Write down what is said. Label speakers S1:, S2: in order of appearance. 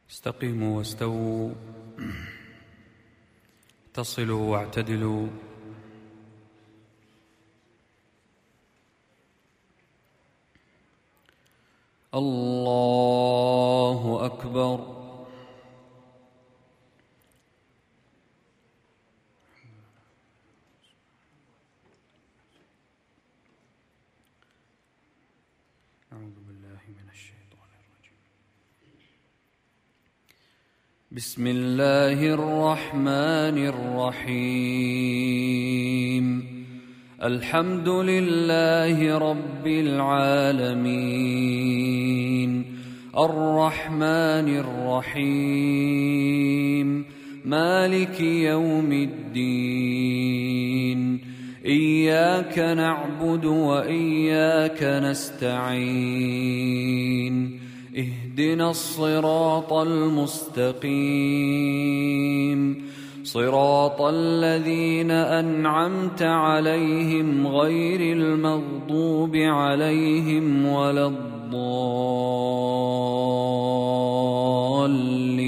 S1: استقيموا واستووا، اتصلوا واعتدلوا. الله أكبر. أعوذ بالله من الشيطان الرجيم. بسم الله الرحمن الرحيم. الحمد لله رب العالمين، الرحمن الرحيم، مالك يوم الدين، إياك نعبد وإياك نستعين، اهدنا الصراط المستقيم، صراط الذين أنعمت عليهم غير المغضوب عليهم ولا الضالين.